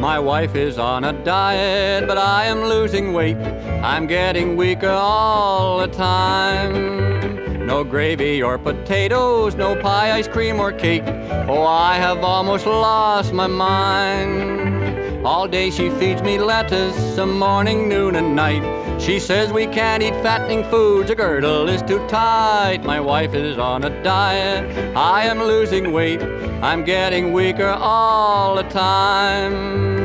My wife is on a diet, but I am losing weight. I'm getting weaker all the time. No gravy or potatoes, no pie, ice cream or cake. Oh, I have almost lost my mind. All day she feeds me lettuce, morning, noon, and night. She says we can't eat fattening foods, a girdle is too tight. My wife is on a diet, I am losing weight. I'm getting weaker all the time.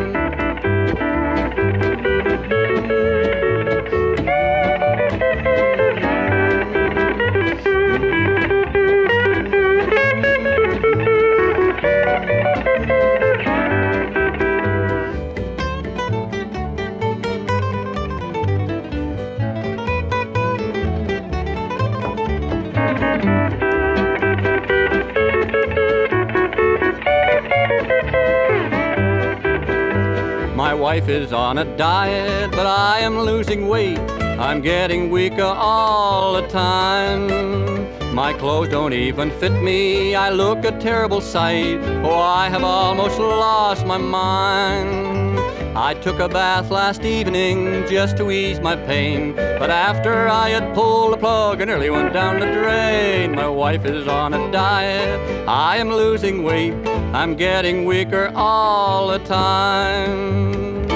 My wife is on a diet, but I am losing weight. I'm getting weaker all the time. My clothes don't even fit me, I look a terrible sight. Oh, I have almost lost my mind. I took a bath last evening just to ease my pain, but after I had pulled the plug, I nearly went down the drain. My wife is on a diet, I am losing weight. I'm getting weaker all the time.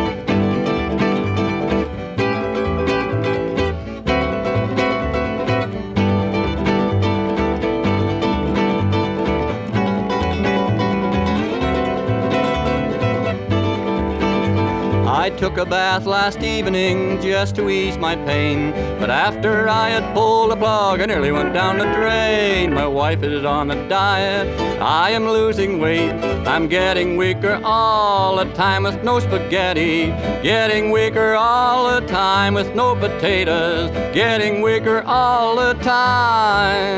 I took a bath last evening just to ease my pain, but after I had pulled the plug, I nearly went down the drain. My wife is on a diet, I am losing weight. I'm getting weaker all the time with no spaghetti, getting weaker all the time with no potatoes, getting weaker all the time.